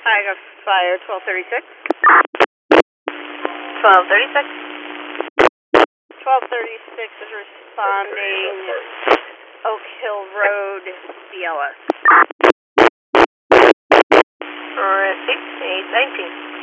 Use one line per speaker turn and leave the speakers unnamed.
I got fire 1236.
1236.
1236 is responding Oak Hill Road, BLS.
Receipt 819.